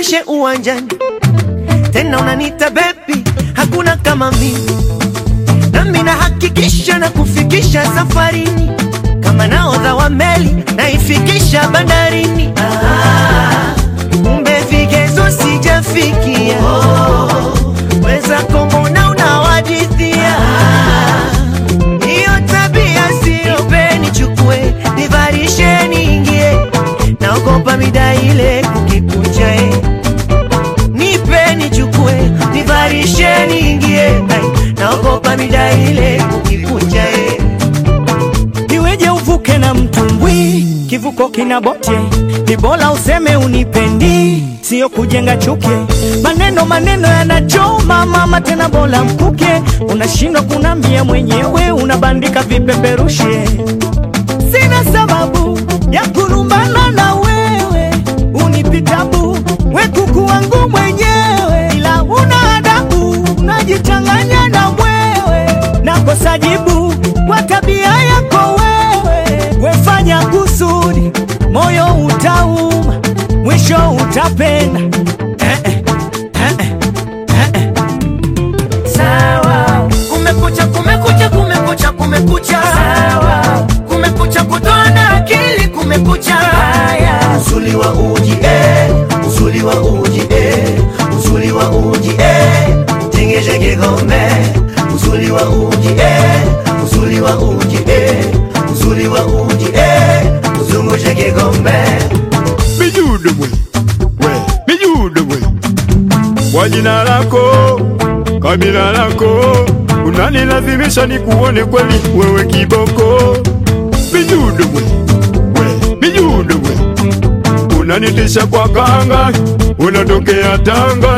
nikuonyeshe uwanjani, tena unanita baby, hakuna kama mimi. Nami nahakikisha na kufikisha safarini, kama nahodha wa meli naifikisha bandarini. Kumbe vigezo sijafikia, weza komona unawadithia. Hiyo tabia siyope nichukue, nivarishe niingie, naogopa mida ile kukikucha. Nipe nichukue, nivarishe niingie, naogopa mida ile kukikucha. Niweje uvuke na mtumbwi, kivuko kina bote, ni bora useme unipendi, sio kujenga chuki. Maneno yanachoma mama, tena bora mkuke. Unashindwa kunambia mwenyewe, unabandika vipeperushi. Sina sababu ya kurumbana na wewe, unipitabu we kuku wangu mwenyewe, ila una adabu, unajichanganya na mwewe. Nakosa jibu kwa tabia yako wewe, wefanya kusudi, moyo utauma, mwisho utapenda. Sawa, kumekucha, kumekucha, kumekucha, kumekucha. Sawa, kumekucha kutoana akili, kumekucha. Haya, uzuri wa uji uzuri wa uji uzuri wa uji tengeje kigombe. Uzuri wa uji uzuri wa uji uzuri wa uji uzungushe kigombe. Bijude we, bijude we, kwa jina lako, kabila lako, unanilazimisha nikuone kweli wewe kiboko. Bijude we, bijude we, unanitisha kwa kanga, unatokea Tanga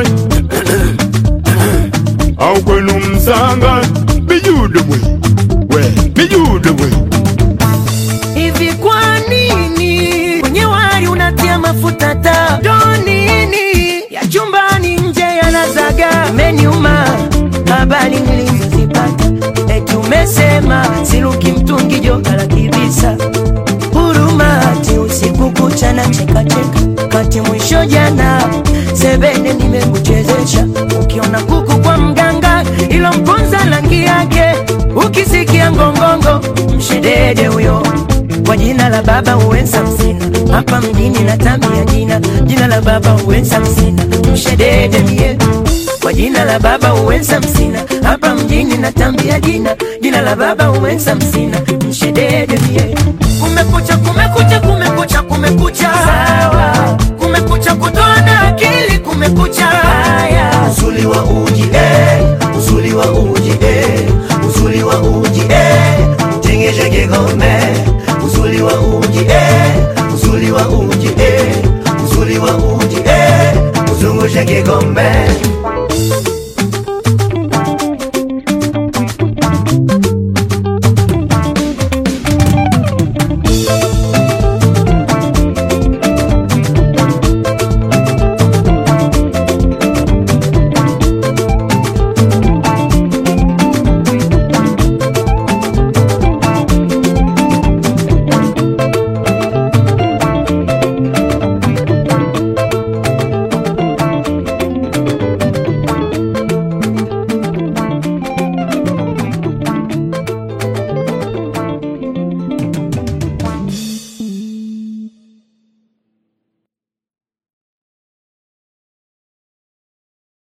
au kwenu Msanga. Bijude we, bijude we. Hivi kwa nini kwenye wali unatia mafuta taa? Ndo nini ya chumbani nje yanazaga? Umeniuma habari nilizozipata, eti umesema siruki mtungi joka la kibisa. Huruma ati usiku kucha na cheka cheka, kati mwisho jana sebene nimekuchezesha. Ukiona kuku kwa mganga, ilo mponza langi yake. Ukisikia ngongongo, mshedede huyo. Kwa jina la baba uwensa msina, hapa mjini na tambia jina. Jina la baba uwensa msina, mshedede mie. Kwa jina la baba uwensa msina, hapa mjini na tambia jina. Jina la baba uwensa msina, mshedede mie. Kumekucha, kumekucha, kumekucha, kumekucha. Sawa, kumekucha kutoana akili, kumekucha. Haya, uzuri wa uji uzuri wa uji uzuri wa uji tengeje kigombe. Uzuri wa uji uzuri wa uji uzuri wa uji uzungushe kigombe.